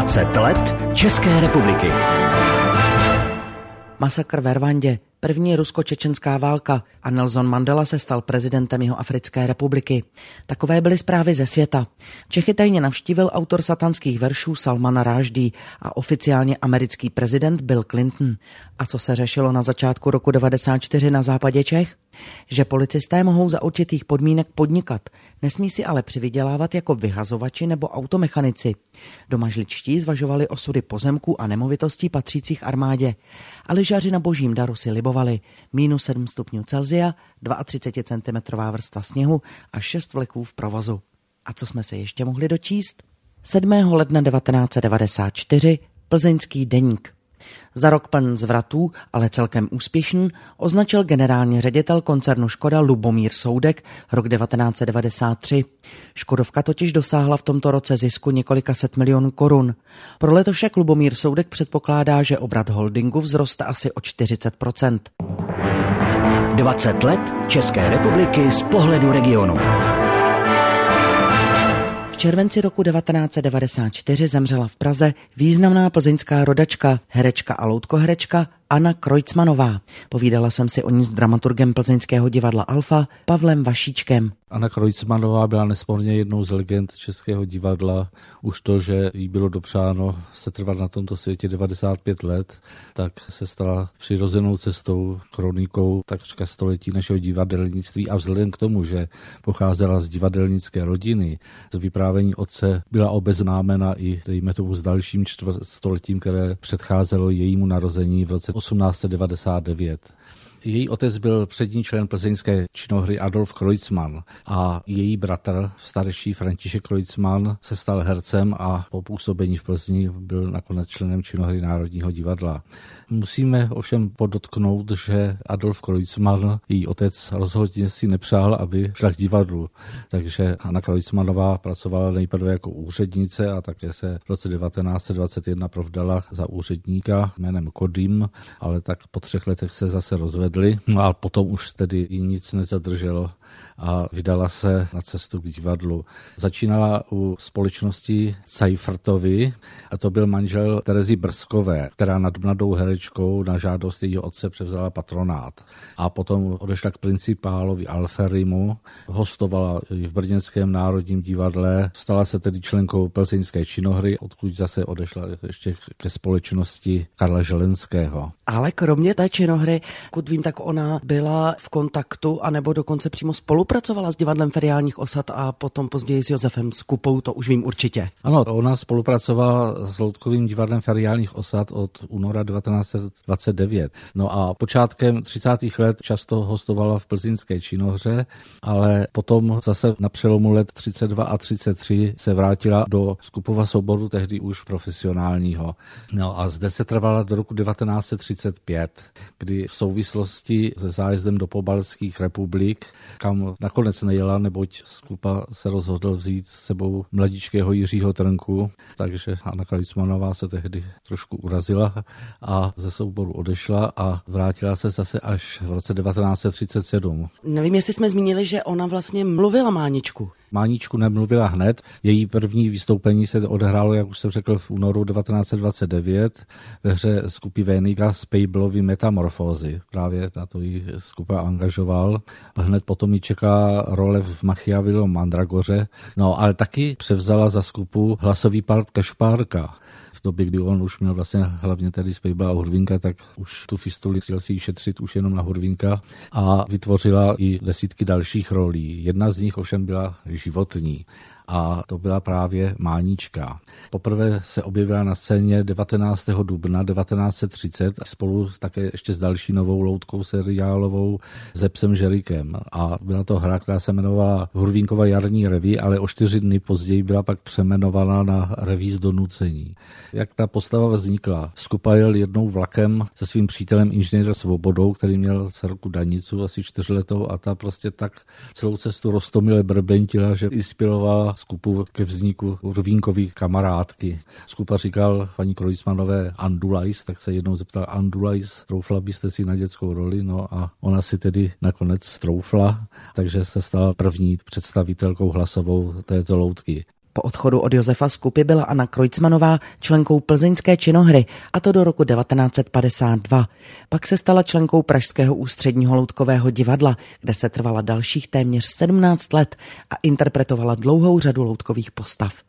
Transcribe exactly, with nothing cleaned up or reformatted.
dvacet let České republiky. Masakr ve Rwandě, první rusko-čečenská válka a Nelson Mandela se stal prezidentem Jihoafrické republiky. Takové byly zprávy ze světa. Čechy tajně navštívil autor satanských veršů Salmana Rushdie a oficiálně americký prezident Bill Clinton. A co se řešilo na začátku roku devadesát čtyři na západě Čech? Že policisté mohou za určitých podmínek podnikat, nesmí si ale přivydělávat jako vyhazovači nebo automechanici. Domažličtí zvažovali osudy pozemků a nemovitostí patřících armádě. A lyžaři na Božím daru si libovali. Mínus sedm stupňů Celsia, třicet dva centimetrů vrstva sněhu a šest vleků v provozu. A co jsme se ještě mohli dočíst? sedmého ledna devatenáct set devadesát čtyři Plzeňský deník. Za rok pln zvratů, ale celkem úspěšný, označil generální ředitel koncernu Škoda Lubomír Soudek rok devatenáct set devadesát tři. Škodovka totiž dosáhla v tomto roce zisku několika set milionů korun. Pro letošek Lubomír Soudek předpokládá, že obrat holdingu vzroste asi o čtyřicet procent. dvacet let České republiky z pohledu regionu. V červenci roku devatenáct set devadesát čtyři zemřela v Praze významná plzeňská rodačka, herečka a loutkoherečka Anna Kreutzmannová. Povídala jsem si o ní s dramaturgem plzeňského divadla Alfa Pavlem Vašíčkem. Anna Kreutzmannová byla nesporně jednou z legend českého divadla. Už to, že jí bylo dopřáno setrvat na tomto světě devadesát pět let, tak se stala přirozenou cestou, kronikou takřka století našeho divadelnictví. A vzhledem k tomu, že pocházela z divadelnické rodiny, z vyprávění otce byla obeznámena i, dejme tomu, s dalším čtvrtstoletím, které předcházelo jejímu narození v roce osmnáct set devadesát devět. Její otec byl přední člen plzeňské činohry Adolf Kreutzmann a její bratr, starší František Kreutzmann, se stal hercem a po působení v Plzni byl nakonec členem činohry Národního divadla. Musíme ovšem podotknout, že Adolf Kreutzmann, její otec, rozhodně si nepřál, aby šla k divadlu. Takže Anna Kreutzmannová pracovala nejprve jako úřednice a také se v roce devatenáct set dvacet jedna provdala za úředníka jménem Kodym, ale tak po třech letech se zase rozvedli. No a potom už tedy jí nic nezadrželo a vydala se na cestu k divadlu. Začínala u společnosti Cajfrtovy a to byl manžel Terezy Brzkové, která nad mladou herečkou na žádost jejího otce převzala patronát. A potom odešla k principálovi Alferimu, hostovala v brněnském Národním divadle, stala se tedy členkou plzeňské činohry, odkud zase odešla ještě ke společnosti Karla Želenského. Ale kromě té činohry, pokud vím, tak ona byla v kontaktu anebo dokonce přímo spolupracovala s divadlem Feriálních osad a potom později s Josefem Skupou, to už vím určitě. Ano, ona spolupracovala s loutkovým divadlem Feriálních osad od února devatenáct set dvacet devět. No a počátkem třicátých let často hostovala v plzeňské činohře, ale potom zase na přelomu let třicet dva a třicet tři se vrátila do Skupova souboru, tehdy už profesionálního. No a zde se trvala do roku devatenáct set třicet pět, kdy v souvislosti se zájezdem do pobaltských republik, kam nakonec nejela, neboť Skupa se rozhodl vzít s sebou mladičkého Jiřího Trnku, takže Anna Kreutzmannová se tehdy trošku urazila a ze souboru odešla a vrátila se zase až v roce devatenáct set třicet sedm. Nevím, jestli jsme zmínili, že ona vlastně mluvila Máničku. Máničku nemluvila hned. Její první vystoupení se odehrálo, jak už jsem řekl, v únoru devatenáct set dvacet devět ve hře Skupy Véniga z Pejblovy Metamorfózy. Právě na to ji Skupa angažoval. Hned potom ji čeká role v Machiavellově Mandragoře. No, ale taky převzala za Skupu hlasový part Kašpárka. V době, kdy on už měl vlastně hlavně tady z Pejbla a Hurvínka, tak už tu fistuli chtěl si ji šetřit už jenom na Hurvínka a vytvořila i desítky dalších rolí. Jedna z nich ovšem byla životní. A to byla právě Mánička. Poprvé se objevila na scéně devatenáctého dubna devatenáct set třicet spolu také ještě s další novou loutkou seriálovou se psem Žerikem. A byla to hra, která se jmenovala Hurvínkova jarní reví, ale o čtyři dny později byla pak přeměnována na reví z donucení. Jak ta postava vznikla? Skupa jel jednou vlakem se svým přítelem inženýrem Svobodou, který měl dcerku Danicu, asi čtyřletou, a ta prostě tak celou cestu roztomile brbentila, že inspirovala Skupu ke vzniku Hurvínkových kamarádky. Skupa říkal paní Kreutzmannové Andulajs, tak se jednou zeptal Andulajs, troufla byste si na dětskou roli? No a ona si tedy nakonec troufla, takže se stala první představitelkou hlasovou této loutky. Po odchodu od Josefa Skupy byla Anna Kreutzmannová členkou plzeňské činohry, a to do roku devatenáct set padesát dva. Pak se stala členkou Pražského ústředního loutkového divadla, kde se trvala dalších téměř sedmnáct let a interpretovala dlouhou řadu loutkových postav.